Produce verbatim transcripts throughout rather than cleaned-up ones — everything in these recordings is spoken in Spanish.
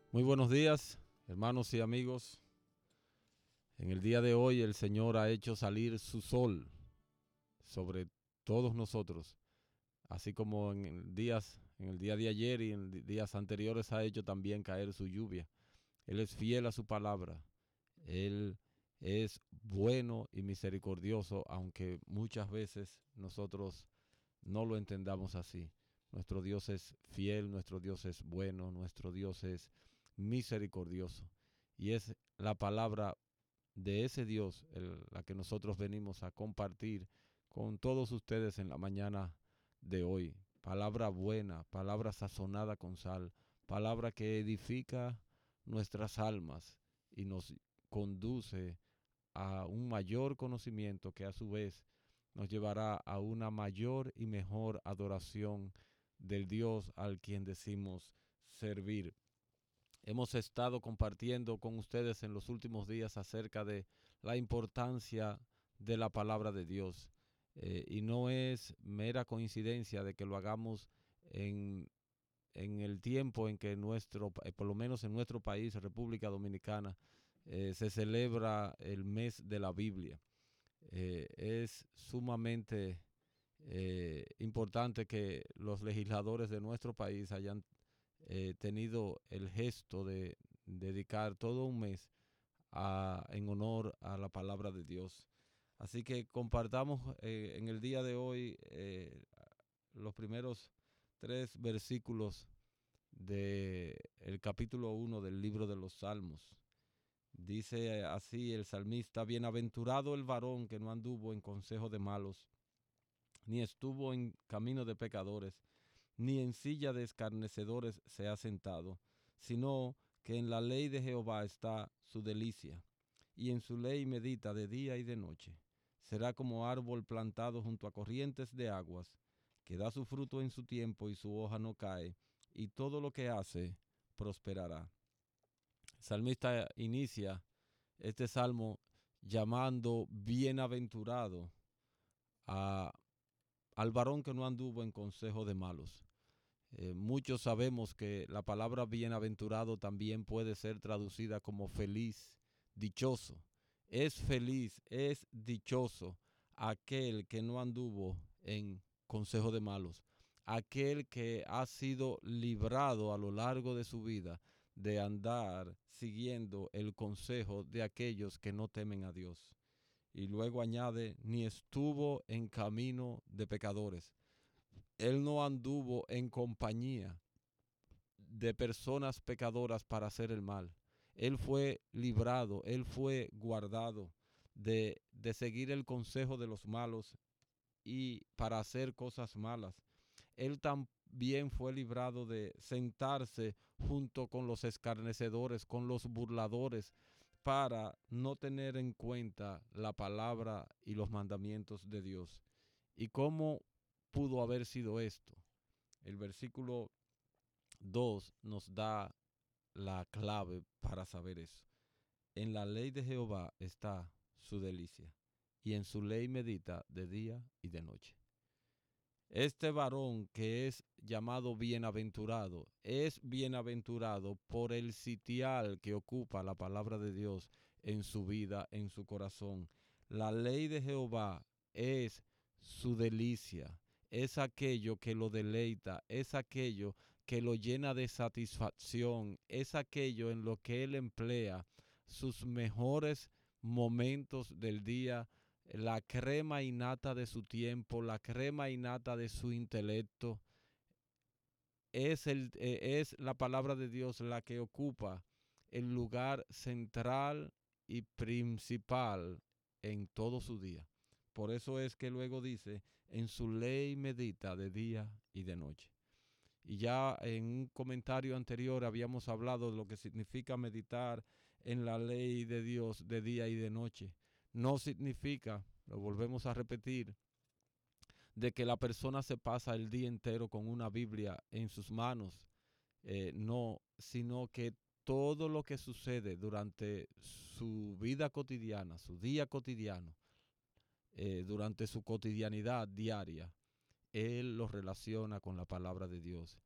Muy buenos días, hermanos y amigos. En el día de hoy el Señor ha hecho salir su sol sobre todos nosotros, así como en el días, en el día de ayer y en días anteriores ha hecho también caer su lluvia. Él es fiel a su palabra. Él es bueno y misericordioso, aunque muchas veces nosotros no lo entendamos así. Nuestro Dios es fiel, nuestro Dios es bueno, nuestro Dios es misericordioso. Y es la palabra de ese Dios el, la que nosotros venimos a compartir con todos ustedes en la mañana de hoy. Palabra buena, palabra sazonada con sal, palabra que edifica nuestras almas y nos conduce a un mayor conocimiento que a su vez nos llevará a una mayor y mejor adoración del Dios al quien decimos servir. Hemos estado compartiendo con ustedes en los últimos días acerca de la importancia de la palabra de Dios. Eh, y no es mera coincidencia de que lo hagamos en, en el tiempo en que nuestro, eh, por lo menos en nuestro país, República Dominicana, eh, se celebra el mes de la Biblia. Eh, es sumamente eh, importante que los legisladores de nuestro país hayan eh, tenido el gesto de dedicar todo un mes a, en honor a la palabra de Dios. Así que compartamos eh, en el día de hoy eh, los primeros tres versículos del capítulo uno del libro de los Salmos. Dice así el salmista: bienaventurado el varón que no anduvo en consejo de malos, ni estuvo en camino de pecadores, ni en silla de escarnecedores se ha sentado, sino que en la ley de Jehová está su delicia, y en su ley medita de día y de noche. Será como árbol plantado junto a corrientes de aguas, que da su fruto en su tiempo y su hoja no cae, y todo lo que hace prosperará. El salmista inicia este salmo llamando bienaventurado a, al varón que no anduvo en consejo de malos. Eh, muchos sabemos que la palabra bienaventurado también puede ser traducida como feliz, dichoso. Es feliz, es dichoso aquel que no anduvo en consejo de malos, aquel que ha sido librado a lo largo de su vida de andar siguiendo el consejo de aquellos que no temen a Dios. Y luego añade, ni estuvo en camino de pecadores. Él no anduvo en compañía de personas pecadoras para hacer el mal. Él fue librado, él fue guardado de, de seguir el consejo de los malos y para hacer cosas malas. Él también fue librado de sentarse junto con los escarnecedores, con los burladores, para no tener en cuenta la palabra y los mandamientos de Dios. ¿Y cómo pudo haber sido esto? El versículo dos nos da la clave para saber eso. En la ley de Jehová está su delicia, y en su ley medita de día y de noche. Este varón que es llamado bienaventurado, es bienaventurado por el sitial que ocupa la palabra de Dios en su vida, en su corazón. La ley de Jehová es su delicia, es aquello que lo deleita, es aquello que lo llena de satisfacción, es aquello en lo que él emplea sus mejores momentos del día, la crema innata de su tiempo, la crema innata de su intelecto. Es, el, eh, es la palabra de Dios la que ocupa el lugar central y principal en todo su día. Por eso es que luego dice, en su ley medita de día y de noche. Y ya en un comentario anterior habíamos hablado de lo que significa meditar en la ley de Dios de día y de noche. No significa, lo volvemos a repetir, de que la persona se pasa el día entero con una Biblia en sus manos. Eh, no, sino que todo lo que sucede durante su vida cotidiana, su día cotidiano, eh, durante su cotidianidad diaria, él lo relaciona con la palabra de Dios.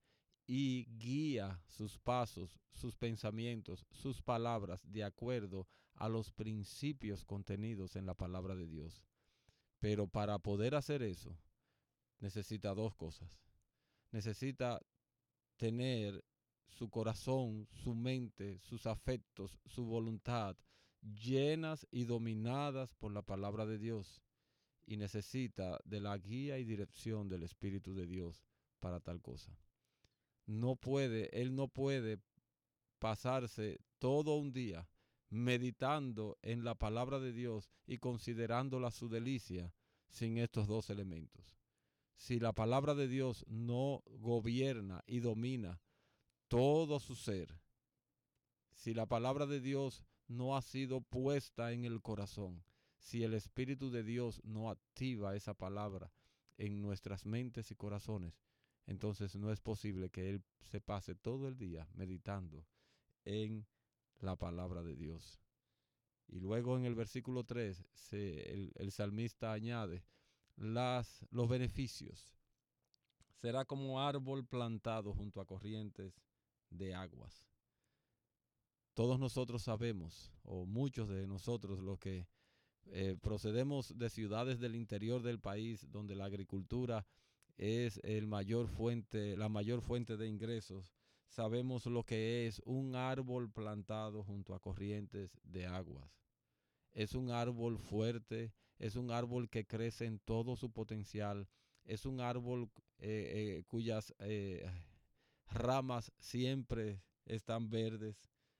y guía sus pasos, sus pensamientos, sus palabras de acuerdo a los principios contenidos en la palabra de Dios. Pero para poder hacer eso, necesita dos cosas. Necesita tener su corazón, su mente, sus afectos, su voluntad llenas y dominadas por la palabra de Dios. Y necesita de la guía y dirección del Espíritu de Dios para tal cosa. No puede, él no puede pasarse todo un día meditando en la palabra de Dios y considerándola su delicia sin estos dos elementos. Si la palabra de Dios no gobierna y domina todo su ser, si la palabra de Dios no ha sido puesta en el corazón, si el Espíritu de Dios no activa esa palabra en nuestras mentes y corazones, entonces no es posible que Él se pase todo el día meditando en la palabra de Dios. Y luego en el versículo tres, se, el, el salmista añade las, los beneficios. Será como árbol plantado junto a corrientes de aguas. Todos nosotros sabemos, o muchos de nosotros, los que eh, procedemos de ciudades del interior del país, donde la agricultura es el mayor fuente, la mayor fuente de ingresos, sabemos lo que es un árbol plantado junto a corrientes de aguas. Es un árbol fuerte, es un árbol que crece en todo su potencial, es un árbol eh, eh, cuyas eh, ramas siempre están verdes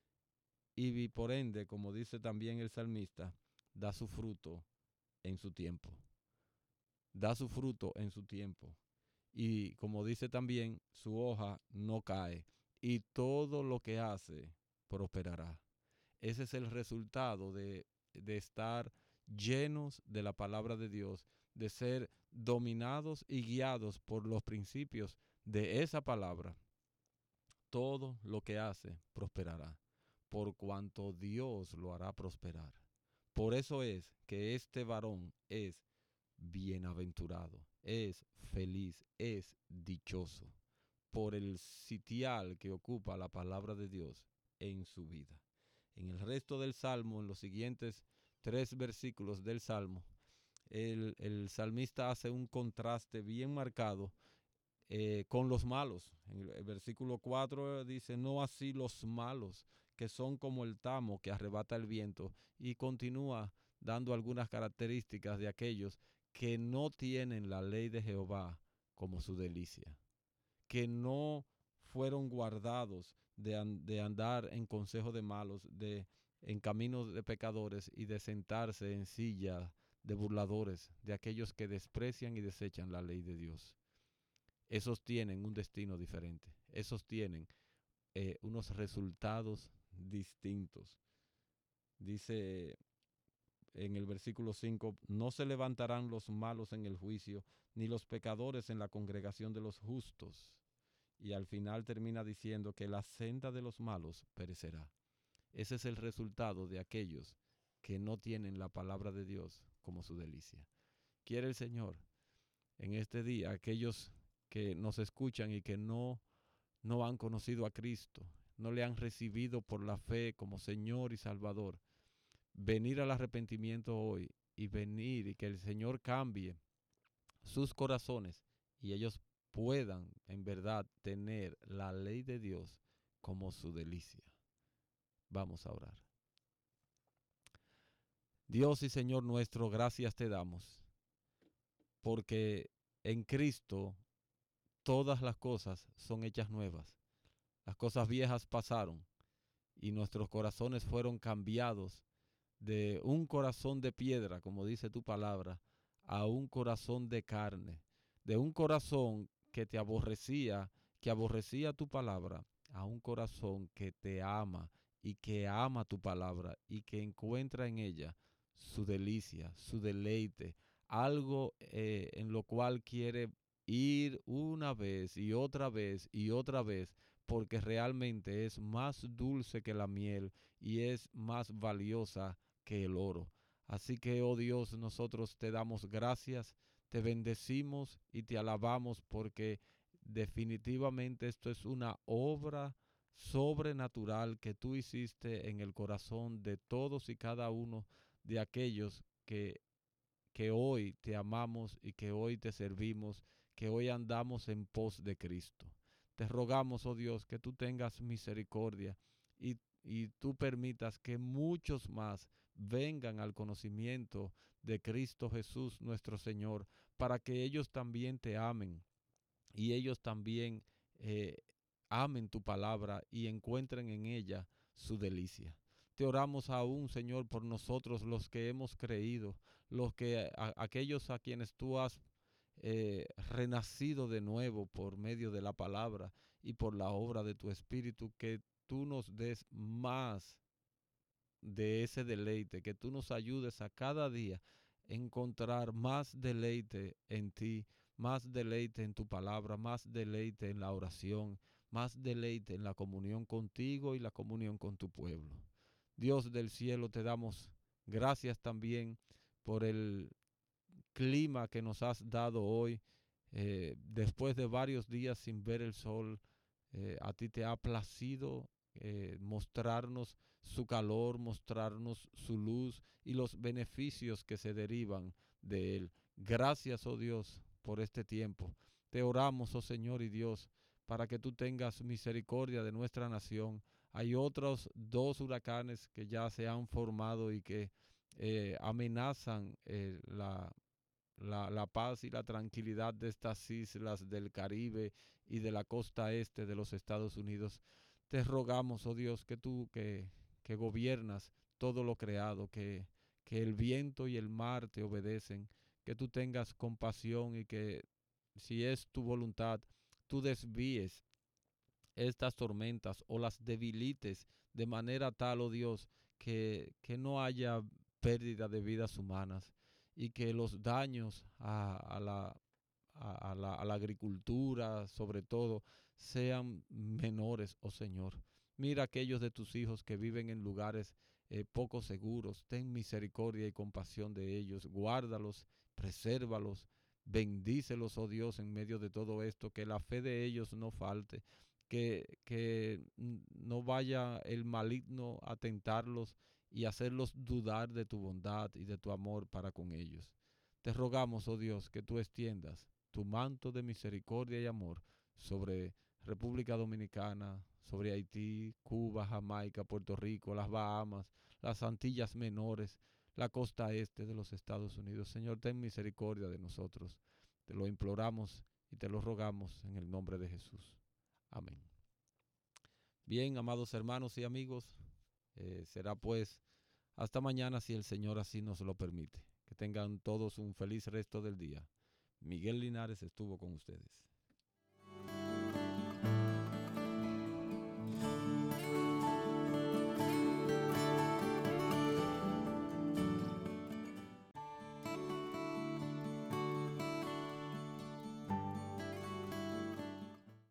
y por ende, como dice también el salmista, da su fruto en su tiempo. Da su fruto en su tiempo. Y como dice también, su hoja no cae y todo lo que hace prosperará. Ese es el resultado de, de estar llenos de la palabra de Dios, de ser dominados y guiados por los principios de esa palabra. Todo lo que hace prosperará, por cuanto Dios lo hará prosperar. Por eso es que este varón es bienaventurado, es feliz, es dichoso, por el sitial que ocupa la palabra de Dios en su vida. En el resto del Salmo, en los siguientes tres versículos del Salmo, el, el salmista hace un contraste bien marcado eh, con los malos. En el, el versículo cuatro dice, no así los malos, que son como el tamo que arrebata el viento, y continúa dando algunas características de aquellos que no tienen la ley de Jehová como su delicia, que no fueron guardados de, an de andar en consejo de malos, de en caminos de pecadores y de sentarse en silla de burladores, de aquellos que desprecian y desechan la ley de Dios. Esos tienen un destino diferente, esos tienen eh, unos resultados distintos. Dice en el versículo cinco, no se levantarán los malos en el juicio, ni los pecadores en la congregación de los justos. Y al final termina diciendo que la senda de los malos perecerá. Ese es el resultado de aquellos que no tienen la palabra de Dios como su delicia. Quiere el Señor en este día, aquellos que nos escuchan y que no, no han conocido a Cristo, no le han recibido por la fe como Señor y Salvador, venir al arrepentimiento hoy y venir y que el Señor cambie sus corazones y ellos puedan en verdad tener la ley de Dios como su delicia. Vamos a orar. Dios y Señor nuestro, gracias te damos, porque en Cristo todas las cosas son hechas nuevas. Las cosas viejas pasaron y nuestros corazones fueron cambiados de un corazón de piedra, como dice tu palabra, a un corazón de carne, de un corazón que te aborrecía, que aborrecía tu palabra, a un corazón que te ama y que ama tu palabra y que encuentra en ella su delicia, su deleite, algo eh, en lo cual quiere ir una vez y otra vez y otra vez, porque realmente es más dulce que la miel y es más valiosa que el oro. Así que, oh Dios, nosotros te damos gracias, te bendecimos y te alabamos porque definitivamente esto es una obra sobrenatural que tú hiciste en el corazón de todos y cada uno de aquellos que, que hoy te amamos y que hoy te servimos, que hoy andamos en pos de Cristo. Te rogamos, oh Dios, que tú tengas misericordia y, y tú permitas que muchos más vengan al conocimiento de Cristo Jesús nuestro Señor, para que ellos también te amen y ellos también eh, amen tu palabra y encuentren en ella su delicia. Te oramos aún, Señor, por nosotros los que hemos creído, los que a, aquellos a quienes tú has eh, renacido de nuevo por medio de la palabra y por la obra de tu Espíritu, que tú nos des más de ese deleite, que tú nos ayudes a cada día encontrar más deleite en ti, más deleite en tu palabra, más deleite en la oración, más deleite en la comunión contigo y la comunión con tu pueblo. Dios del cielo, te damos gracias también por el clima que nos has dado hoy. Eh, después de varios días sin ver el sol, eh, a ti te ha placido eh, mostrarnos su calor, mostrarnos su luz y los beneficios que se derivan de él. Gracias, oh Dios, por este tiempo. Te oramos, oh Señor y Dios, para que tú tengas misericordia de nuestra nación. Hay otros dos huracanes que ya se han formado y que eh, amenazan eh, la la, la paz y la tranquilidad de estas islas del Caribe y de la costa este de los Estados Unidos. Te rogamos, oh Dios, que tú que, que gobiernas todo lo creado, que, que el viento y el mar te obedecen, que tú tengas compasión y que si es tu voluntad, tú desvíes estas tormentas o las debilites de manera tal, oh Dios, que, que no haya pérdida de vidas humanas y que los daños a, a, la, a, a, la, a la agricultura, sobre todo, sean menores, oh Señor. Mira aquellos de tus hijos que viven en lugares eh, poco seguros. Ten misericordia y compasión de ellos. Guárdalos, presérvalos, bendícelos, oh Dios, en medio de todo esto. Que la fe de ellos no falte. Que, que no vaya el maligno a tentarlos y hacerlos dudar de tu bondad y de tu amor para con ellos. Te rogamos, oh Dios, que tú extiendas tu manto de misericordia y amor sobre República Dominicana, sobre Haití, Cuba, Jamaica, Puerto Rico, las Bahamas, las Antillas Menores, la costa este de los Estados Unidos. Señor, ten misericordia de nosotros. Te lo imploramos y te lo rogamos en el nombre de Jesús. Amén. Bien, amados hermanos y amigos, eh, será pues hasta mañana si el Señor así nos lo permite. Que tengan todos un feliz resto del día. Miguel Linares estuvo con ustedes.